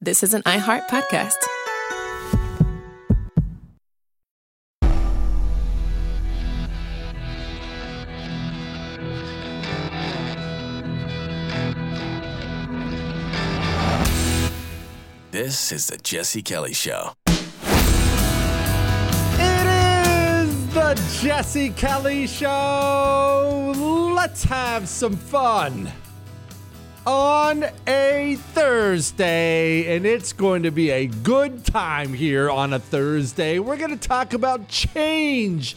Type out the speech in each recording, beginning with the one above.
This is an iHeart podcast. This is the Jesse Kelly Show. It is the Jesse Kelly Show. Let's have some fun on a Thursday, and it's going to be a good time here on a Thursday. We're going to talk about changes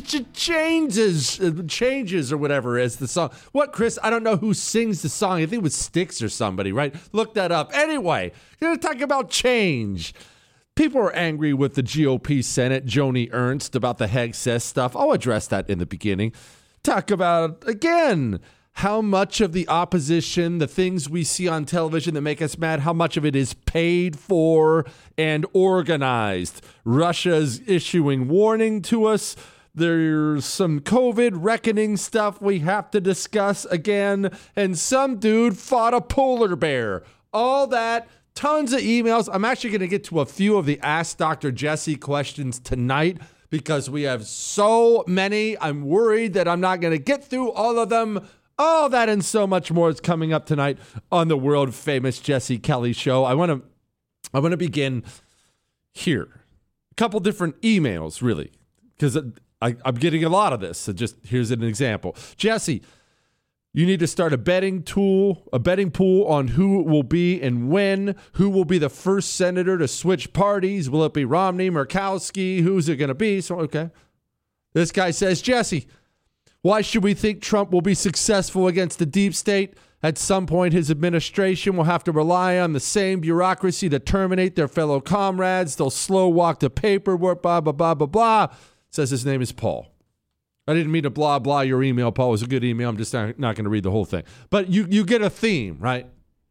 or whatever as the song. What, Chris? I don't know who sings the song. I think it was Styx or somebody, right? Look that up. Anyway, we're going to talk about change. People are angry with the GOP Senate, Joni Ernst, about the Hegseth stuff. I'll address that in the beginning. Talk about, again, how much of the opposition, the things we see on television that make us mad, how much of it is paid for and organized. Russia's issuing warning to us. There's some COVID reckoning stuff we have to discuss again. And some dude fought a polar bear. All that, tons of emails. I'm actually going to get to a few of the Ask Dr. Jesse questions tonight because we have so many. I'm worried that I'm not going to get through all of them. All that and so much more is coming up tonight on the world famous Jesse Kelly Show. I want to begin here. A couple different emails, really, because I'm getting a lot of this. So just here's an example. Jesse, you need to start a betting pool on who it will be and when. Who will be the first senator to switch parties? Will it be Romney, Murkowski? Who's it going to be? So, okay. This guy says, Jesse, why should we think Trump will be successful against the deep state? At some point, his administration will have to rely on the same bureaucracy to terminate their fellow comrades. They'll slow walk the paperwork, blah, blah, blah, blah, blah. Says his name is Paul. I didn't mean to blah, blah your email, Paul. It was a good email. I'm just not going to read the whole thing. But you get a theme, right?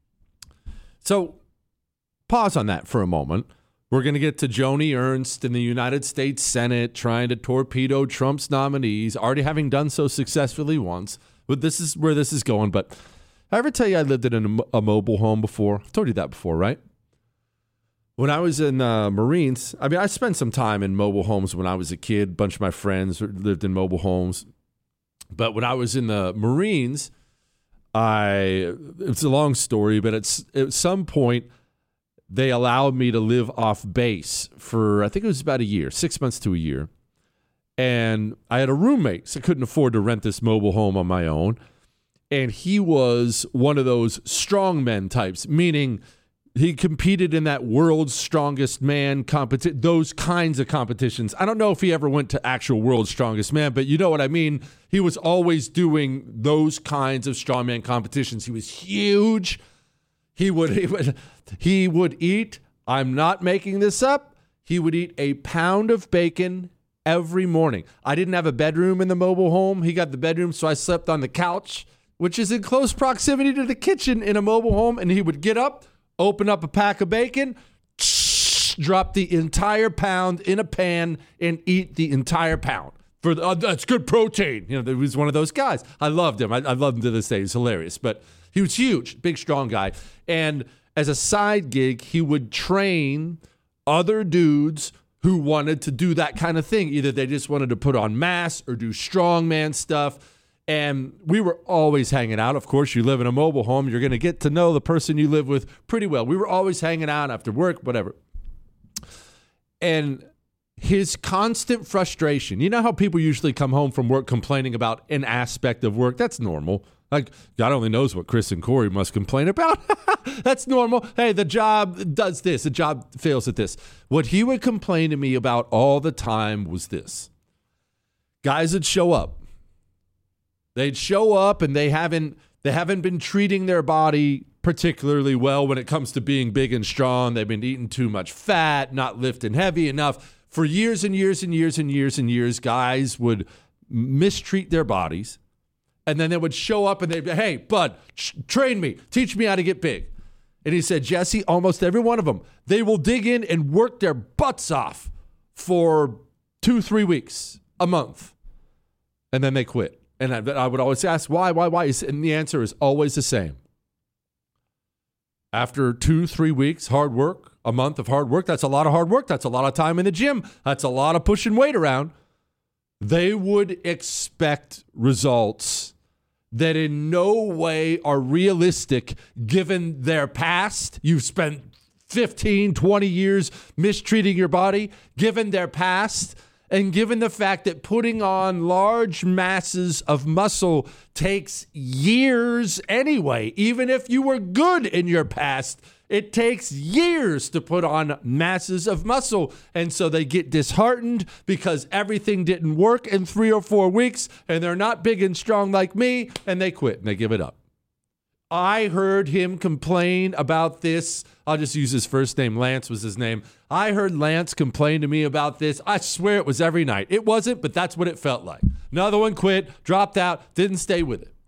So pause on that for a moment. We're going to get to Joni Ernst in the United States Senate trying to torpedo Trump's nominees, already having done so successfully once. But this is where this is going. But I ever tell you I lived in a mobile home before? I've told you that before, right? When I was in Marines, I spent some time in mobile homes when I was a kid. A bunch of my friends lived in mobile homes. But when I was in the Marines, it's a long story, but at some point, they allowed me to live off base for, I think it was about a year, 6 months to a year. And I had a roommate, so I couldn't afford to rent this mobile home on my own. And he was one of those strongmen types, meaning he competed in that world's strongest man competition, those kinds of competitions. I don't know if he ever went to actual world's strongest man, but you know what I mean? He was always doing those kinds of strongman competitions. He was huge. He would eat, I'm not making this up, he would eat a pound of bacon every morning. I didn't have a bedroom in the mobile home. He got the bedroom, so I slept on the couch, which is in close proximity to the kitchen in a mobile home. And he would get up, open up a pack of bacon, drop the entire pound in a pan, and eat the entire pound. That's good protein. You know, he was one of those guys. I loved him. I love him to this day. He's hilarious. But he was huge, big, strong guy. And as a side gig, he would train other dudes who wanted to do that kind of thing. Either they just wanted to put on mass or do strongman stuff. And we were always hanging out. Of course, you live in a mobile home. You're going to get to know the person you live with pretty well. We were always hanging out after work, whatever. And his constant frustration, you know how people usually come home from work complaining about an aspect of work? That's normal. Like, God only knows what Chris and Corey must complain about. That's normal. Hey, the job does this. The job fails at this. What he would complain to me about all the time was this. Guys would show up. They'd show up and they haven't been treating their body particularly well when it comes to being big and strong. They've been eating too much fat, not lifting heavy enough. For years and years and years and years and years, guys would mistreat their bodies. And then they would show up and they'd be, hey, bud, train me. Teach me how to get big. And he said, Jesse, almost every one of them, they will dig in and work their butts off for 2-3 weeks, a month. And then they quit. And I would always ask, why? And the answer is always the same. After 2-3 weeks, hard work, a month of hard work, that's a lot of hard work. That's a lot of time in the gym. That's a lot of pushing weight around. They would expect results that in no way are realistic given their past. You've spent 15, 20 years mistreating your body, given their past, and given the fact that putting on large masses of muscle takes years anyway. Even if you were good in your past, it takes years to put on masses of muscle. And so they get disheartened because everything didn't work in 3 or 4 weeks, and they're not big and strong like me, and they quit and they give it up. I heard him complain about this. I'll just use his first name. Lance was his name. I heard Lance complain to me about this. I swear it was every night. It wasn't, but that's what it felt like. Another one quit, dropped out, didn't stay with it.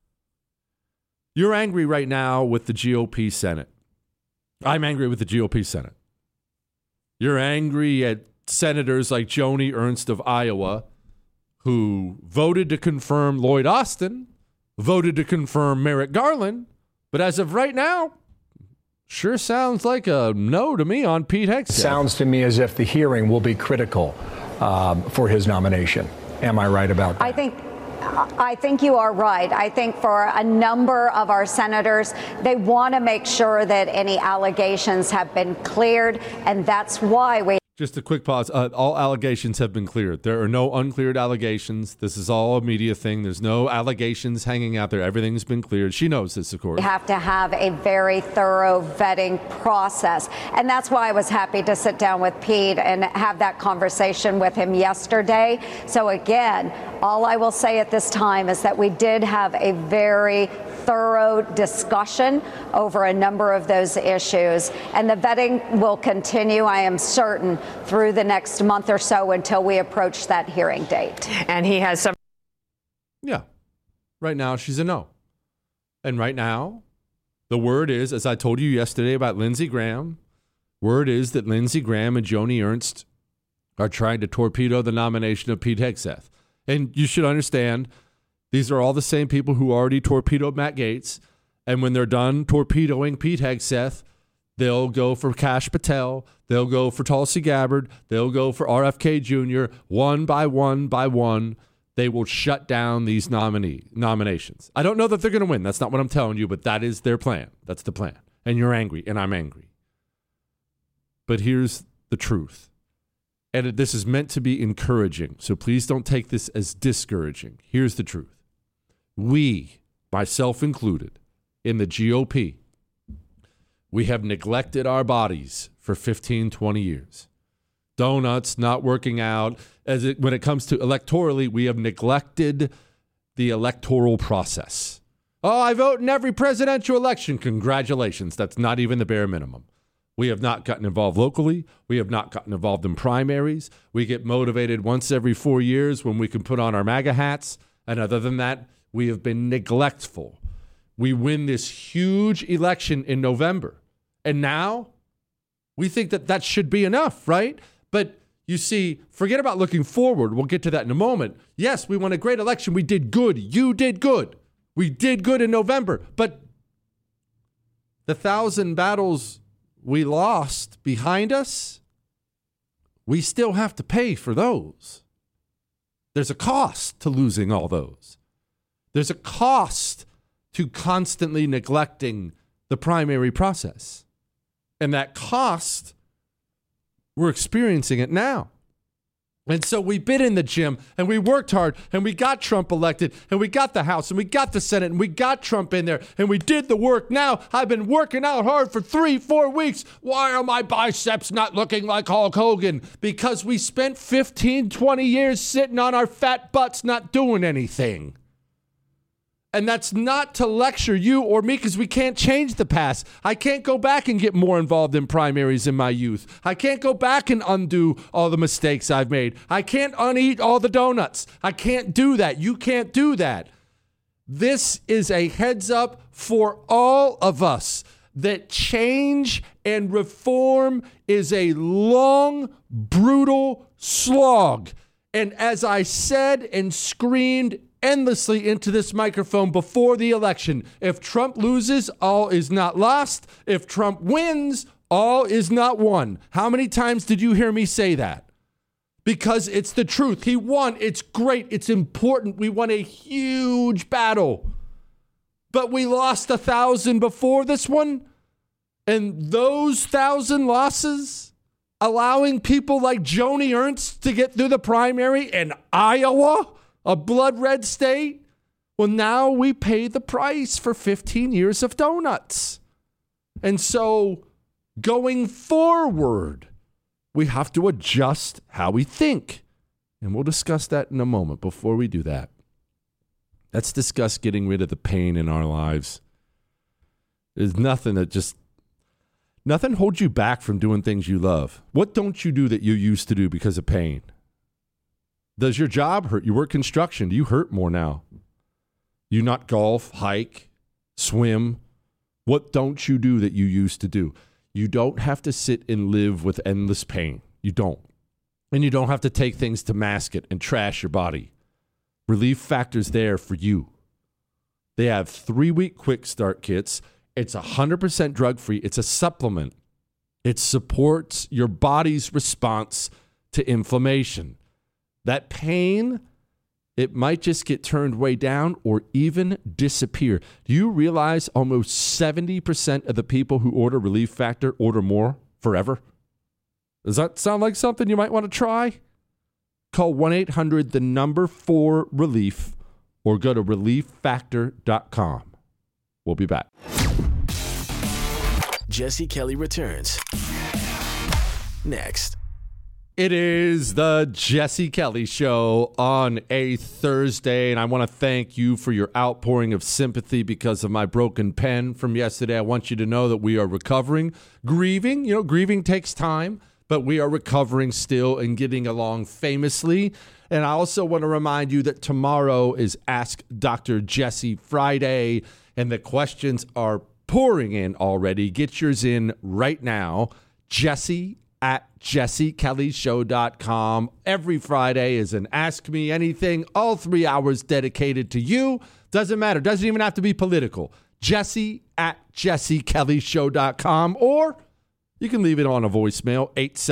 You're angry right now with the GOP Senate. I'm angry with the GOP Senate. You're angry at senators like Joni Ernst of Iowa, who voted to confirm Lloyd Austin, voted to confirm Merrick Garland, but as of right now, sure sounds like a no to me on Pete Hegseth. Sounds to me as if the hearing will be critical for his nomination. Am I right about that? I think you are right. I think for a number of our senators, they want to make sure that any allegations have been cleared, and that's why we... Just a quick pause. All allegations have been cleared. There are no uncleared allegations. This is all a media thing. There's no allegations hanging out there. Everything's been cleared. She knows this, of course. We have to have a very thorough vetting process. And that's why I was happy to sit down with Pete and have that conversation with him yesterday. So again, all I will say at this time is that we did have a very thorough discussion over a number of those issues. And the vetting will continue, I am certain, through the next month or so until we approach that hearing date. And he has some... Yeah. Right now, she's a no. And right now, the word is, as I told you yesterday about Lindsey Graham, word is that Lindsey Graham and Joni Ernst are trying to torpedo the nomination of Pete Hegseth. And you should understand, these are all the same people who already torpedoed Matt Gaetz. And when they're done torpedoing Pete Hegseth, they'll go for Kash Patel. They'll go for Tulsi Gabbard. They'll go for RFK Jr. One by one by one, they will shut down these nominations. I don't know that they're going to win. That's not what I'm telling you, but that is their plan. That's the plan. And you're angry, and I'm angry. But here's the truth. And this is meant to be encouraging, so please don't take this as discouraging. Here's the truth. We, myself included, in the GOP, we have neglected our bodies for 15, 20 years. Donuts, not working out. When it comes to electorally, we have neglected the electoral process. Oh, I vote in every presidential election. Congratulations. That's not even the bare minimum. We have not gotten involved locally. We have not gotten involved in primaries. We get motivated once every 4 years when we can put on our MAGA hats. And other than that, we have been neglectful. We win this huge election in November. And now we think that that should be enough, right? But you see, forget about looking forward. We'll get to that in a moment. Yes, we won a great election. We did good. You did good. We did good in November. But the 1,000 battles we lost behind us, we still have to pay for those. There's a cost to losing all those. There's a cost to constantly neglecting the primary process. And that cost, we're experiencing it now. And so we've been in the gym and we worked hard and we got Trump elected and we got the House and we got the Senate and we got Trump in there and we did the work. Now I've been working out hard for 3-4 weeks. Why are my biceps not looking like Hulk Hogan? Because we spent 15, 20 years sitting on our fat butts not doing anything. And that's not to lecture you or me because we can't change the past. I can't go back and get more involved in primaries in my youth. I can't go back and undo all the mistakes I've made. I can't uneat all the donuts. I can't do that. You can't do that. This is a heads up for all of us that change and reform is a long, brutal slog. And as I said and screamed endlessly into this microphone before the election. If Trump loses, all is not lost. If Trump wins, all is not won. How many times did you hear me say that? Because it's the truth. He won. It's great. It's important. We won a huge battle. But we lost 1,000 before this one. And those 1,000 losses, allowing people like Joni Ernst to get through the primary in Iowa, a blood red state, well, now we pay the price for 15 years of donuts. And so going forward, we have to adjust how we think. And we'll discuss that in a moment. Before we do that, let's discuss getting rid of the pain in our lives. There's nothing holds you back from doing things you love. What don't you do that you used to do because of pain? Does your job hurt? You work construction. Do you hurt more now? You not golf, hike, swim? What don't you do that you used to do? You don't have to sit and live with endless pain. You don't. And you don't have to take things to mask it and trash your body. Relief Factor's there for you. They have 3-week quick start kits. It's 100% drug-free. It's a supplement. It supports your body's response to inflammation. That pain, it might just get turned way down or even disappear. Do you realize almost 70% of the people who order Relief Factor order more forever? Does that sound like something you might want to try? Call 1-800-4RELIEF or go to relieffactor.com. We'll be back. Jesse Kelly returns next. It is the Jesse Kelly Show on a Thursday, and I want to thank you for your outpouring of sympathy because of my broken pen from yesterday. I want you to know that we are recovering, grieving. You know, grieving takes time, but we are recovering still and getting along famously. And I also want to remind you that tomorrow is Ask Dr. Jesse Friday, and the questions are pouring in already. Get yours in right now. Jesse@jessekellyshow.com. Every Friday is an Ask Me Anything, all 3 hours dedicated to you. Doesn't matter. Doesn't even have to be political. Jesse@jessekellyshow.com, or you can leave it on a voicemail,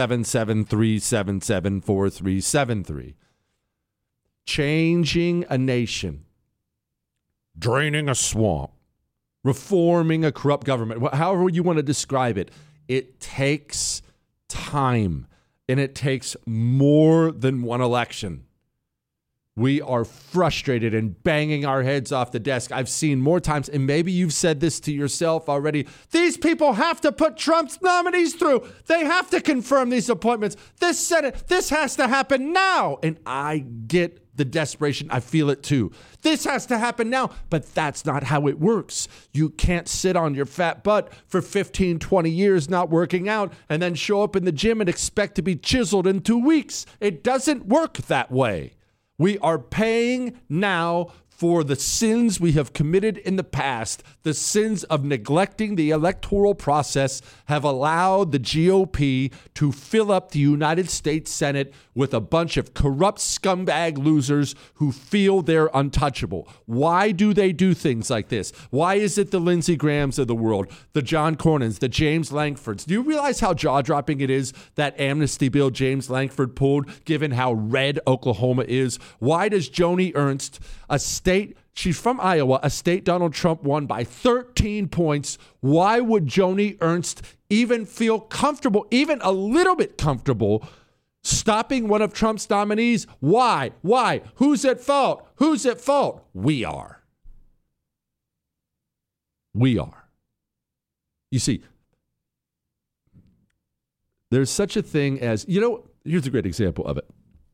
877-377-4373. Changing a nation, draining a swamp, reforming a corrupt government, however you want to describe it, it takes time, and it takes more than one election. We are frustrated and banging our heads off the desk. I've seen more times, and maybe you've said this to yourself already, these people have to put Trump's nominees through. They have to confirm these appointments. This Senate, this has to happen now. And I get the desperation. I feel it too. This has to happen now, but that's not how it works. You can't sit on your fat butt for 15, 20 years not working out and then show up in the gym and expect to be chiseled in 2 weeks. It doesn't work that way. We are paying now for the sins we have committed in the past. The sins of neglecting the electoral process have allowed the GOP to fill up the United States Senate with a bunch of corrupt scumbag losers who feel they're untouchable. Why do they do things like this? Why is it the Lindsey Grahams of the world, the John Cornyn's, the James Lankfords? Do you realize how jaw-dropping it is, that amnesty bill James Lankford pulled, given how red Oklahoma is? Why does Joni Ernst, she's from Iowa, a state Donald Trump won by 13 points. Why would Joni Ernst even feel comfortable, even a little bit comfortable, stopping one of Trump's nominees? Why? Who's at fault? Who's at fault? We are. We are. You see, there's such a thing as, here's a great example of it.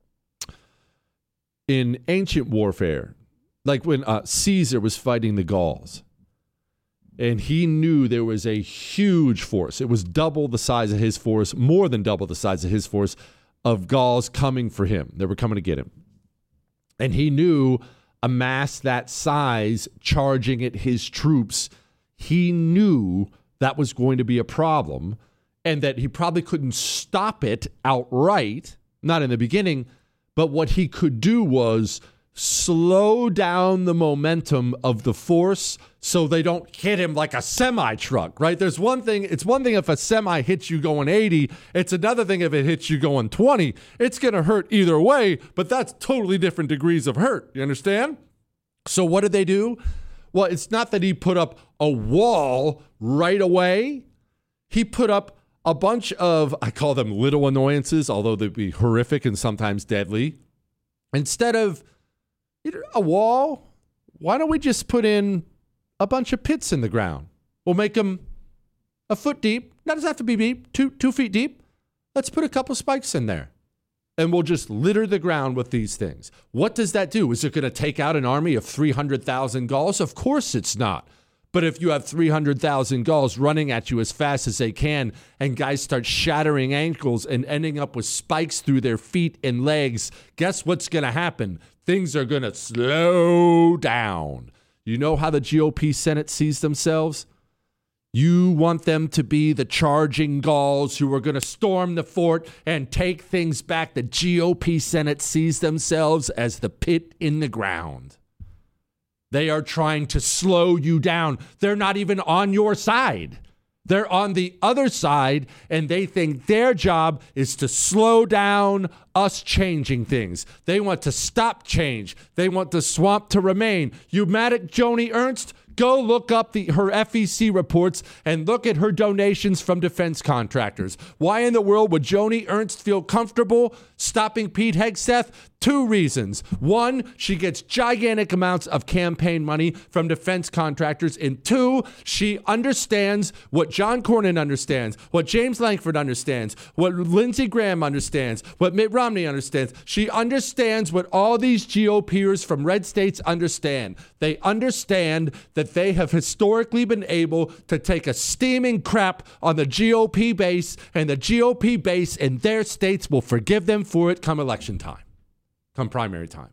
In ancient warfare, like when Caesar was fighting the Gauls, and he knew there was a huge force. It was double the size of his force, more than double the size of his force, of Gauls coming for him. They were coming to get him. And he knew a mass that size charging at his troops, he knew that was going to be a problem, and that he probably couldn't stop it outright, not in the beginning, but what he could do was slow down the momentum of the force so they don't hit him like a semi-truck, right? It's one thing if a semi hits you going 80. It's another thing if it hits you going 20. It's going to hurt either way, but that's totally different degrees of hurt. You understand? So what did they do? Well, it's not that he put up a wall right away. He put up a bunch of, I call them little annoyances, although they'd be horrific and sometimes deadly. Instead of a wall, why don't we just put in a bunch of pits in the ground? We'll make them a foot deep. Not doesn't have to be deep, 2 feet deep. Let's put a couple spikes in there. And we'll just litter the ground with these things. What does that do? Is it going to take out an army of 300,000 Gauls? Of course it's not. But if you have 300,000 Gauls running at you as fast as they can, and guys start shattering ankles and ending up with spikes through their feet and legs, guess what's going to happen? Things are going to slow down. You know how the GOP Senate sees themselves? You want them to be the charging Gauls who are going to storm the fort and take things back. The GOP Senate sees themselves as the pit in the ground. They are trying to slow you down. They're not even on your side. They're on the other side, and they think their job is to slow down us changing things. They want to stop change. They want the swamp to remain. You mad at Joni Ernst? Go look up her FEC reports and look at her donations from defense contractors. Why in the world would Joni Ernst feel comfortable stopping Pete Hegseth? 2 reasons. 1, she gets gigantic amounts of campaign money from defense contractors. And 2, she understands what John Cornyn understands, what James Lankford understands, what Lindsey Graham understands, what Mitt Romney understands. She understands what all these GOPers from red states understand. They understand that they have historically been able to take a steaming crap on the GOP base, and the GOP base in their states will forgive them for it come election time, come primary time.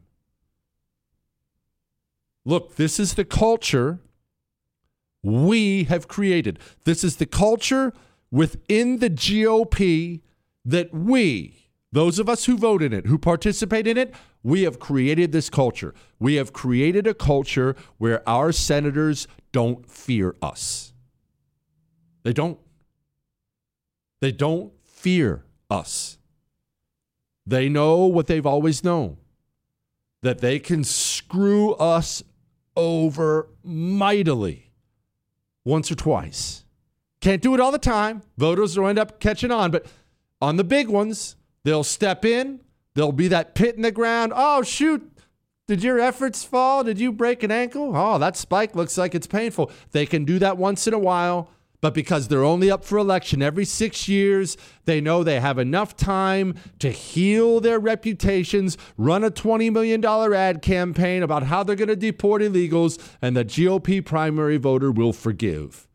Look, this is the culture we have created. This is the culture within the GOP that we, those of us who vote in it, who participate in it, we have created this culture. We have created a culture where our senators don't fear us. They don't. They don't fear us. They know what they've always known, that they can screw us over mightily once or twice. Can't do it all the time. Voters will end up catching on, but on the big ones, they'll step in. There'll be that pit in the ground. Oh, shoot. Did your efforts fall? Did you break an ankle? Oh, that spike looks like it's painful. They can do that once in a while, but because they're only up for election every 6 years, they know they have enough time to heal their reputations, run a $20 million ad campaign about how they're going to deport illegals, and the GOP primary voter will forgive.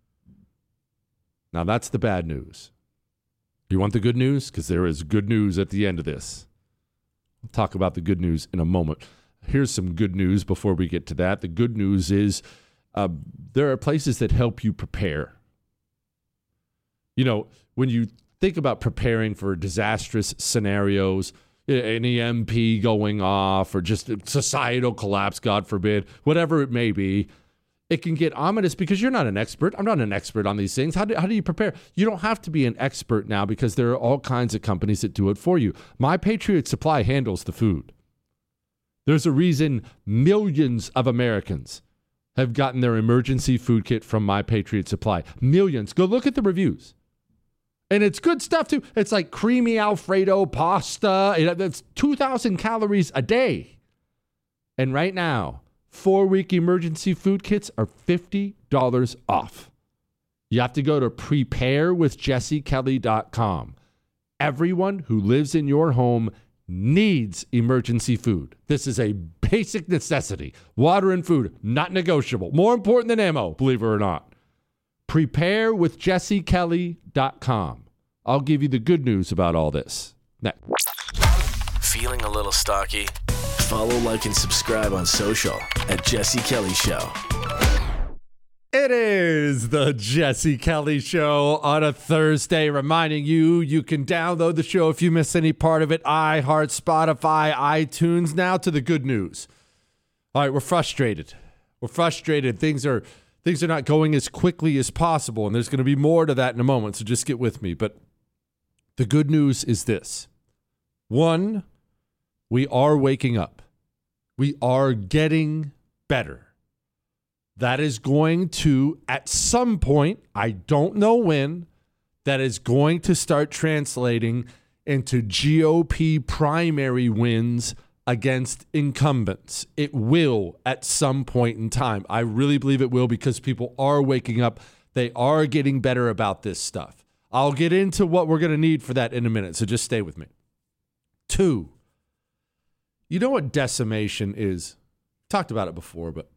Now, that's the bad news. You want the good news? Because there is good news at the end of this. We'll talk about the good news in a moment. Here's some good news before we get to that. The good news is there are places that help you prepare. You know, when you think about preparing for disastrous scenarios, an EMP going off or just societal collapse, God forbid, whatever it may be, it can get ominous because you're not an expert. I'm not an expert on these things. How do you prepare? You don't have to be an expert now because there are all kinds of companies that do it for you. My Patriot Supply handles the food. There's a reason millions of Americans have gotten their emergency food kit from My Patriot Supply. Millions. Go look at the reviews. And it's good stuff, too. It's like creamy Alfredo pasta. That's 2,000 calories a day. And right now, 4-week emergency food kits are $50 off. You have to go to preparewithjessekelly.com. Everyone who lives in your home needs emergency food. This is a basic necessity. Water and food, not negotiable. More important than ammo, believe it or not. Preparewithjessekelly.com. I'll give you the good news about all this next. Feeling a little stocky? Follow, like, and subscribe on social at Jesse Kelly Show. It is the Jesse Kelly Show on a Thursday, reminding you can download the show if you miss any part of it. iHeart, Spotify, iTunes. Now to the good news. All right, we're frustrated. Things are not going as quickly as possible, and there's going to be more to that in a moment, so just get with me. But the good news is this. One, we are waking up. We are getting better. That is going to, at some point, I don't know when, that is going to start translating into GOP primary wins against incumbents. It will at some point in time. I really believe it will because people are waking up. They are getting better about this stuff. I'll get into what we're going to need for that in a minute, so just stay with me. 2, you know what decimation is? Talked about it before, but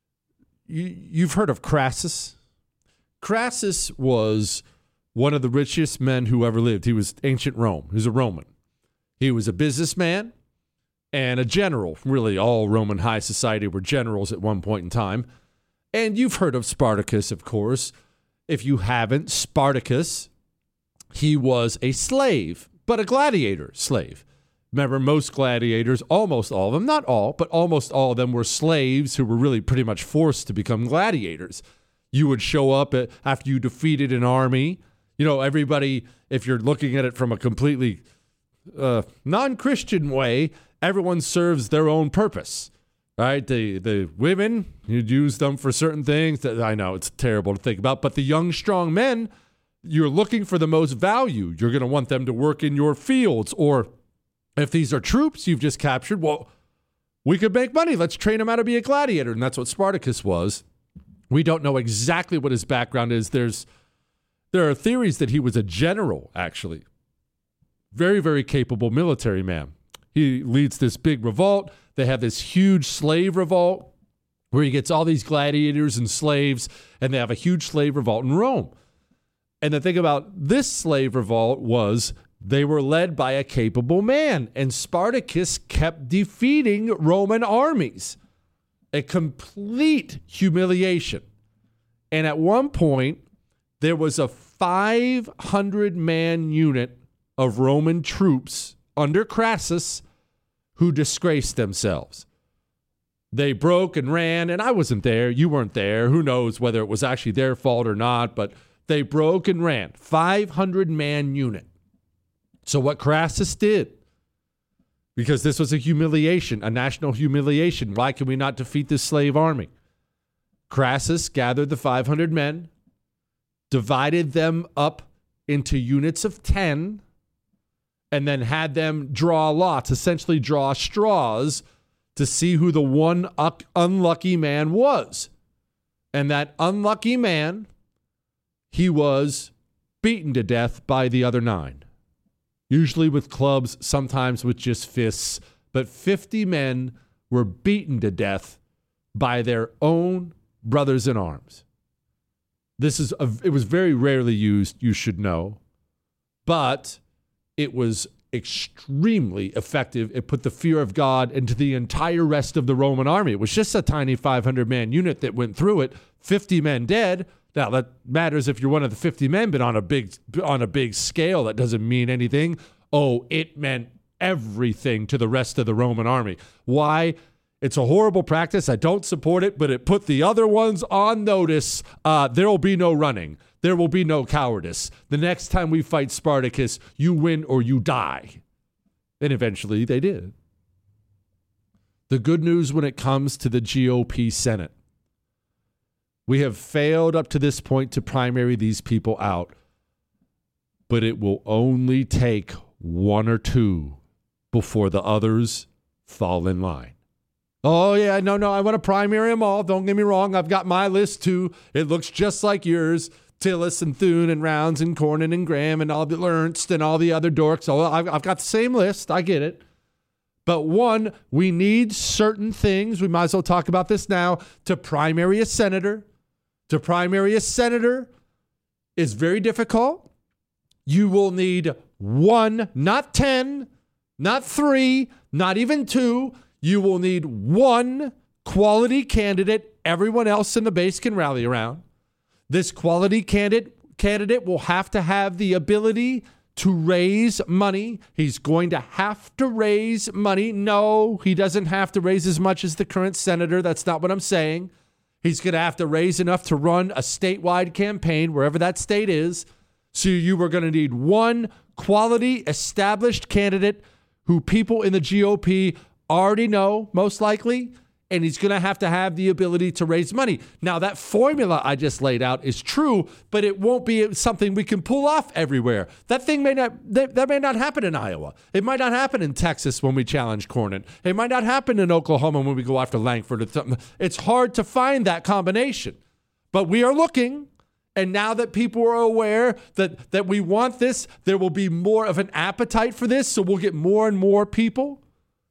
you've heard of Crassus? Crassus was one of the richest men who ever lived. He was ancient Rome. He was a Roman. He was a businessman and a general. Really, all Roman high society were generals at one point in time. And you've heard of Spartacus, of course. If you haven't, Spartacus, he was a slave, but a gladiator slave. Remember, most gladiators, almost all of them, not all, but almost all of them were slaves who were really pretty much forced to become gladiators. You would show up after you defeated an army. You know, everybody, if you're looking at it from a completely non-Christian way, everyone serves their own purpose, right? The women, you'd use them for certain things. That I know it's terrible to think about, but the young, strong men, you're looking for the most value. You're going to want them to work in your fields, or if these are troops you've just captured, well, we could make money. Let's train them how to be a gladiator. And that's what Spartacus was. We don't know exactly what his background is. There are theories that he was a general, actually. Very, very capable military man. He leads this big revolt. They have this huge slave revolt where he gets all these gladiators and slaves, and they have a huge slave revolt in Rome. And the thing about this slave revolt was they were led by a capable man, and Spartacus kept defeating Roman armies. A complete humiliation. And at one point, there was a 500-man unit of Roman troops under Crassus who disgraced themselves. They broke and ran, and I wasn't there. You weren't there. Who knows whether it was actually their fault or not, but they broke and ran. 500-man unit. So what Crassus did, because this was a humiliation, a national humiliation. Why can we not defeat this slave army? Crassus gathered the 500 men, divided them up into units of 10, and then had them draw lots, essentially draw straws to see who the one unlucky man was. And that unlucky man, he was beaten to death by the other 9. Usually with clubs, sometimes with just fists. But 50 men were beaten to death by their own brothers in arms. It was very rarely used, you should know. But it was extremely effective. It put the fear of God into the entire rest of the Roman army. It was just a tiny 500-man unit that went through it. 50 men dead. Now, that matters if you're one of the 50 men, but on a big scale, that doesn't mean anything. Oh, it meant everything to the rest of the Roman army. Why? It's a horrible practice. I don't support it, but it put the other ones on notice. There will be no running. There will be no cowardice. The next time we fight Spartacus, you win or you die. And eventually they did. The good news when it comes to the GOP Senate. We have failed up to this point to primary these people out, but it will only take 1 or 2 before the others fall in line. Oh, yeah, no, I want to primary them all. Don't get me wrong. I've got my list, too. It looks just like yours. Tillis and Thune and Rounds and Cornyn and Graham and all the Ernst and all the other dorks. Oh, I've got the same list. I get it. But one, we need certain things. We might as well talk about this now. To primary a senator is very difficult. You will need 1, not 10, not 3, not even 2. You will need 1 quality candidate everyone else in the base can rally around. This quality candidate will have to have the ability to raise money. He's going to have to raise money. No, he doesn't have to raise as much as the current senator. That's not what I'm saying. He's going to have to raise enough to run a statewide campaign, wherever that state is. So you are going to need one quality, established candidate who people in the GOP already know, most likely, and he's going to have the ability to raise money. Now, that formula I just laid out is true, but it won't be something we can pull off everywhere. That may not happen in Iowa. It might not happen in Texas when we challenge Cornyn. It might not happen in Oklahoma when we go after Langford. It's hard to find that combination, but we are looking. And now that people are aware that we want this, there will be more of an appetite for this, so we'll get more and more people.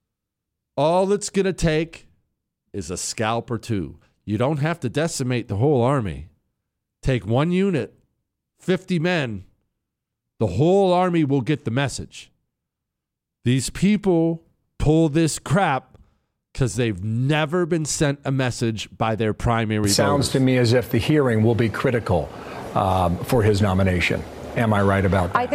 All it's going to take is a scalp or two. You don't have to decimate the whole army. Take one unit, 50 men. The whole army will get the message. These people pull this crap because they've never been sent a message by their primary Sounds voters. to me as if the hearing will be critical for his nomination. Am I right about that?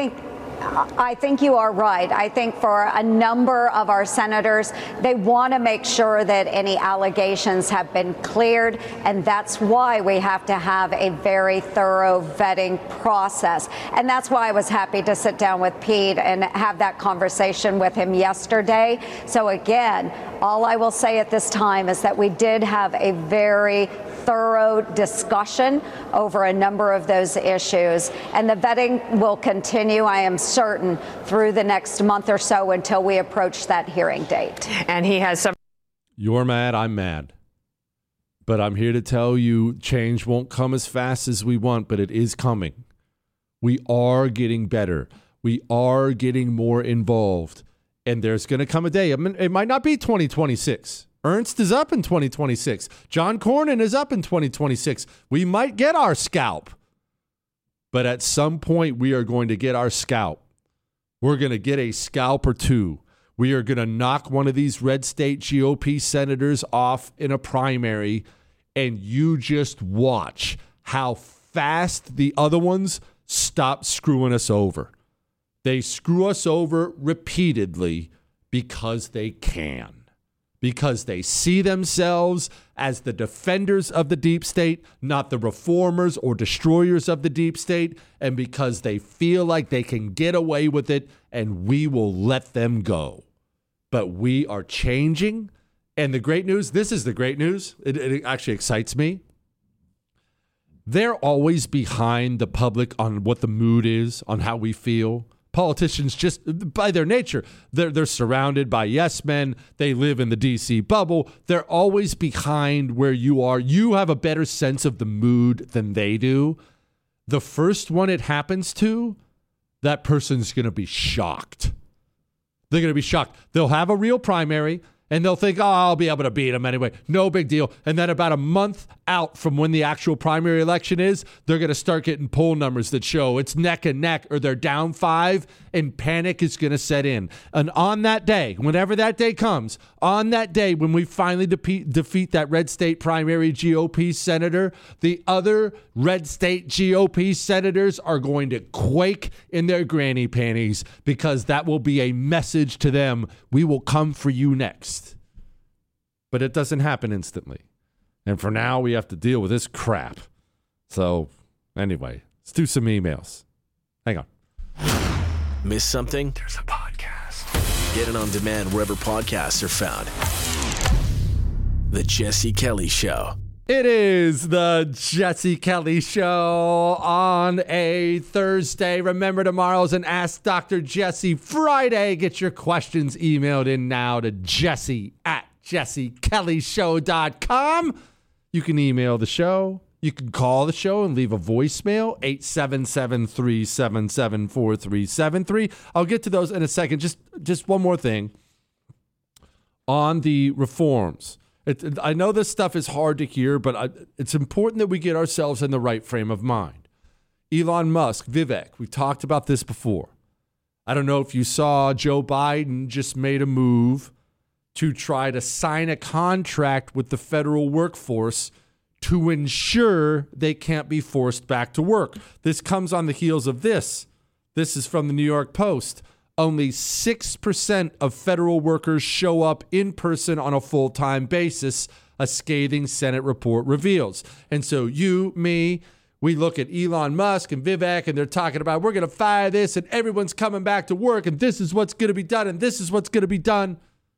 I think you are right. I think for a number of our senators, they want to make sure that any allegations have been cleared, and that's why we have to have a very thorough vetting process. And that's why I was happy to sit down with Pete and have that conversation with him yesterday. So again, all I will say at this time is that we did have a very thorough discussion over a number of those issues, and the vetting will continue, I am certain, through the next month or so until we approach that hearing date. And he has some. You're mad, I'm mad. But I'm here to tell you change won't come as fast as we want, but it is coming. We are getting better. We are getting more involved. And there's going to come a day. It might not be 2026. Ernst is up in 2026. John Cornyn is up in 2026. We might get our scalp. But at some point, we are going to get our scalp. We're going to get a scalp or two. We are going to knock one of these red state GOP senators off in a primary, and you just watch how fast the other ones stop screwing us over. They screw us over repeatedly because they can. Because they see themselves as the defenders of the deep state, not the reformers or destroyers of the deep state, and because they feel like they can get away with it and we will let them go. But we are changing, and the great news, this is the great news, it actually excites me. They're always behind the public on what the mood is, on how we feel. Politicians, just by their nature, they're surrounded by yes men. They live in the DC bubble. They're always behind where you are. You have a better sense of the mood than they do. The first one it happens to, that person's going to be shocked. They're going to be shocked. They'll have a real primary, and they'll think, oh, I'll be able to beat them anyway. No big deal. And then about a month out from when the actual primary election is, they're going to start getting poll numbers that show it's neck and neck, or they're down 5, and panic is going to set in. And on that day, whenever that day comes, on that day when we finally defeat that red state primary GOP senator, the other red state GOP senators are going to quake in their granny panties, because that will be a message to them. We will come for you next. But it doesn't happen instantly. And for now, we have to deal with this crap. So, anyway, let's do some emails. Hang on. Miss something? There's a podcast. Get it on demand wherever podcasts are found. The Jesse Kelly Show. It is the Jesse Kelly Show on a Thursday. Remember, tomorrow's an Ask Dr. Jesse Friday. Get your questions emailed in now to jesse@jessekellyshow.com. You can email the show. You can call the show and leave a voicemail, 877-377-4373. I'll get to those in a second. Just one more thing on the reforms. I know this stuff is hard to hear, but it's important that we get ourselves in the right frame of mind. Elon Musk, Vivek, we talked about this before. I don't know if you saw Joe Biden just made a move to try to sign a contract with the federal workforce to ensure they can't be forced back to work. This comes on the heels of this. This is from the New York Post. Only 6% of federal workers show up in person on a full-time basis, a scathing Senate report reveals. And so you, me, we look at Elon Musk and Vivek, and they're talking about we're going to fire this, and everyone's coming back to work, and this is what's going to be done, and this is what's going to be done.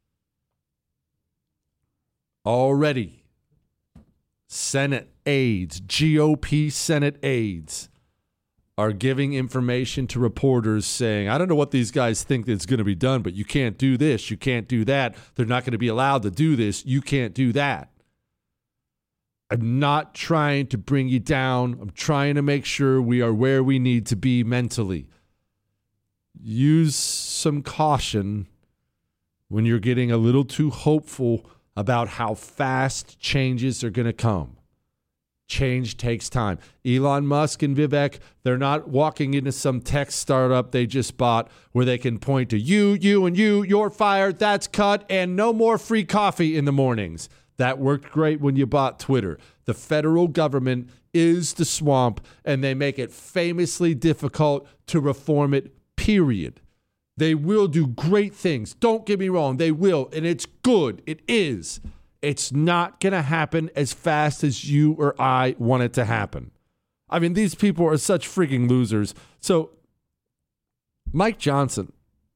Already, Senate aides, GOP Senate aides, are giving information to reporters saying, I don't know what these guys think is going to be done, but you can't do this, you can't do that. They're not going to be allowed to do this, you can't do that. I'm not trying to bring you down. I'm trying to make sure we are where we need to be mentally. Use some caution when you're getting a little too hopeful about how fast changes are going to come. Change takes time. Elon Musk and Vivek, they're not walking into some tech startup they just bought where they can point to you, and you're fired, that's cut, and no more free coffee in the mornings. That worked great when you bought Twitter. The federal government is the swamp, and they make it famously difficult to reform it, period. They will do great things. Don't get me wrong. They will, and it's good. It is. It's not going to happen as fast as you or I want it to happen. I mean, these people are such freaking losers. So, Mike Johnson's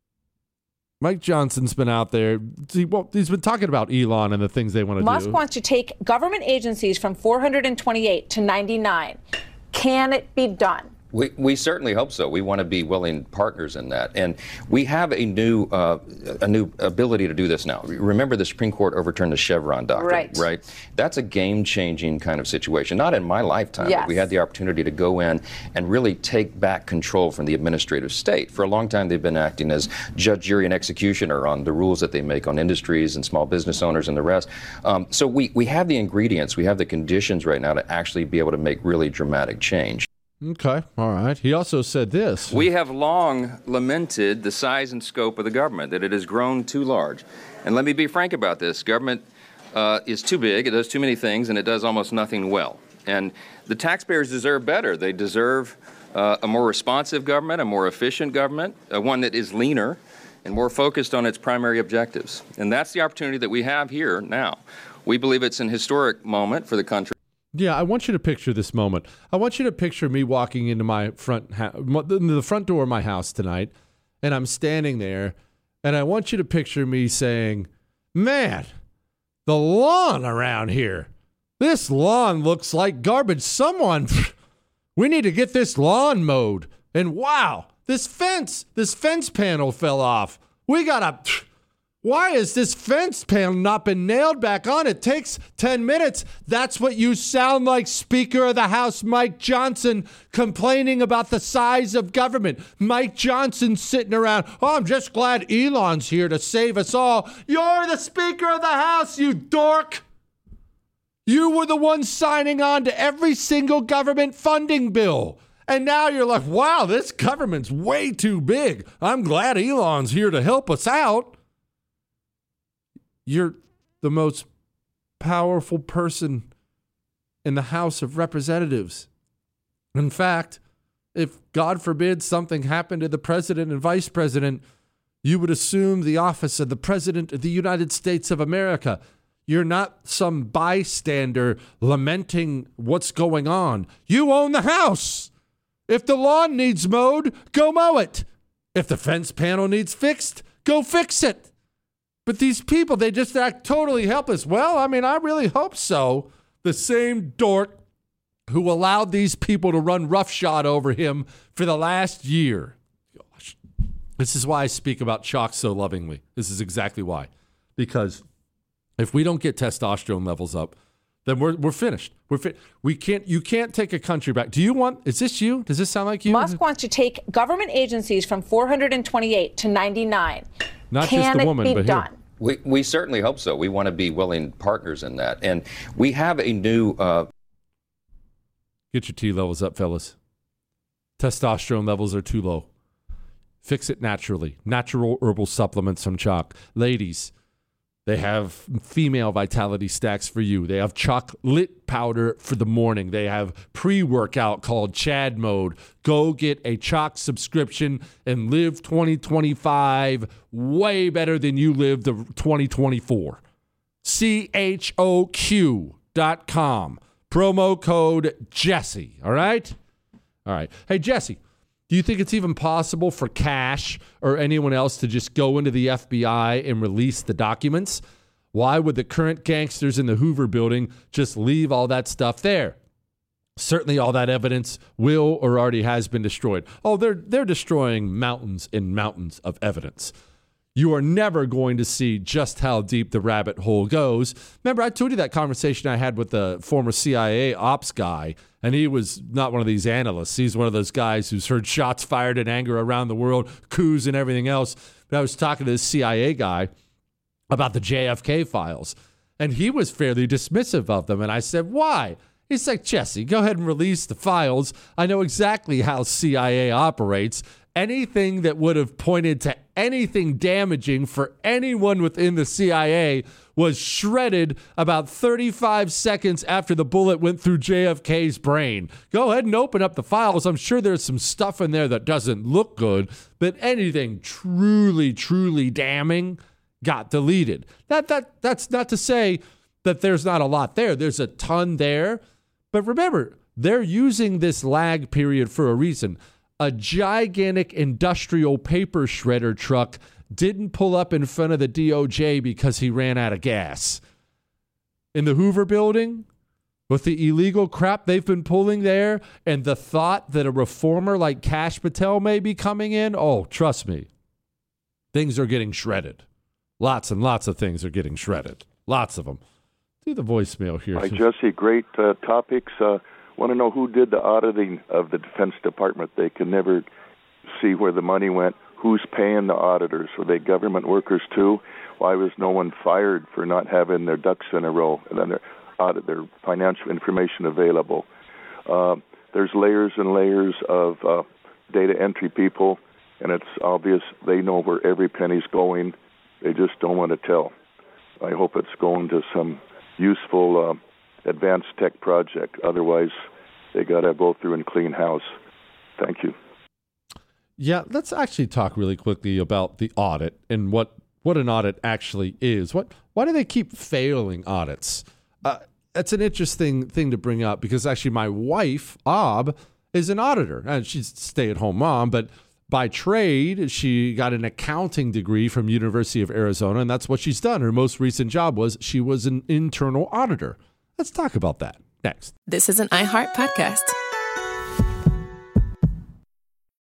been out there. He's been talking about Elon and the things they want to do. Musk wants to take government agencies from 428 to 99. Can it be done? We certainly hope so. We want to be willing partners in that, and we have a new ability to do this now. Remember, the Supreme Court overturned the Chevron doctrine, right? That's a game-changing kind of situation. Not in my lifetime, yes. But we had the opportunity to go in and really take back control from the administrative state. For a long time, they've been acting as judge, jury, and executioner on the rules that they make on industries and small business owners and the rest. So we have the ingredients, we have the conditions right now to actually be able to make really dramatic change. Okay, all right. He also said this. We have long lamented the size and scope of the government, that it has grown too large. And let me be frank about this. Government is too big, it does too many things, and it does almost nothing well. And the taxpayers deserve better. They deserve a more responsive government, a more efficient government, one that is leaner and more focused on its primary objectives. And that's the opportunity that we have here now. We believe it's an historic moment for the country. Yeah, I want you to picture this moment. I want you to picture me walking into my the front door of my house tonight, and I'm standing there, and I want you to picture me saying, man, the lawn around here, this lawn looks like garbage. We need to get this lawn mowed. And wow, this fence panel fell off. Why has this fence panel not been nailed back on? It takes 10 minutes. That's what you sound like, Speaker of the House Mike Johnson, complaining about the size of government. Mike Johnson sitting around, I'm just glad Elon's here to save us all. You're the Speaker of the House, you dork. You were the one signing on to every single government funding bill. And now you're like, wow, this government's way too big. I'm glad Elon's here to help us out. You're the most powerful person in the House of Representatives. In fact, if, God forbid, something happened to the president and vice president, you would assume the office of the President of the United States of America. You're not some bystander lamenting what's going on. You own the house. If the lawn needs mowed, go mow it. If the fence panel needs fixed, go fix it. But these people, they just act totally helpless. Well, I mean, I really hope so. The same dork who allowed these people to run roughshod over him for the last year. Gosh, this is why I speak about chalk so lovingly. This is exactly why. Because if we don't get testosterone levels up, then we're finished. You can't take a country back. Is this you? Does this sound like you? Musk wants to take government agencies from 428 to 99. Not just a woman, but here. We certainly hope so. We want to be willing partners in that. And we have a new... Get your T levels up, fellas. Testosterone levels are too low. Fix it naturally. Natural herbal supplements from chalk. Ladies, They have female vitality stacks for you. They have chocolate powder for the morning. They have pre-workout called Chad Mode. Go get a Choq subscription and live 2025 way better than you lived the 2024. CHOQ.com. Promo code Jesse. All right? All right. Hey, Jesse, do you think it's even possible for Cash or anyone else to just go into the FBI and release the documents? Why would the current gangsters in the Hoover building just leave all that stuff there? Certainly all that evidence will or already has been destroyed. Oh, they're destroying mountains and mountains of evidence. You are never going to see just how deep the rabbit hole goes. Remember, I told you that conversation I had with the former CIA ops guy, and he was not one of these analysts. He's one of those guys who's heard shots fired in anger around the world, coups and everything else. But I was talking to this CIA guy about the JFK files, and he was fairly dismissive of them. And I said, why? He's like, Jesse, go ahead and release the files. I know exactly how CIA operates. Anything that would have pointed to anything damaging for anyone within the CIA was shredded about 35 seconds after the bullet went through JFK's brain. Go ahead and open up the files. I'm sure there's some stuff in there that doesn't look good, but anything truly, truly damning got deleted. That's not to say that there's not a lot there. There's a ton there. But remember, they're using this lag period for a reason. A gigantic industrial paper shredder truck didn't pull up in front of the DOJ because he ran out of gas. In the Hoover building, with the illegal crap they've been pulling there, and the thought that a reformer like Kash Patel may be coming in, oh, trust me, things are getting shredded. Lots and lots of things are getting shredded. Lots of them. Do the voicemail here. Hi, Jesse. Great topics. Want to know who did the auditing of the Defense Department? They can never see where the money went. Who's paying the auditors? Were they government workers too? Why was no one fired for not having their ducks in a row and then their financial information available? There's layers and layers of data entry people, and it's obvious they know where every penny's going. They just don't want to tell. I hope it's going to some useful advanced tech project. Otherwise, they got to go through and clean house. Thank you. Yeah, let's actually talk really quickly about the audit and what an audit actually is. Why do they keep failing audits? That's an interesting thing to bring up because actually my wife, Ob, is an auditor. And she's a stay-at-home mom, but by trade, she got an accounting degree from University of Arizona, and that's what she's done. Her most recent job was she was an internal auditor. Let's talk about that next. This is an iHeart podcast.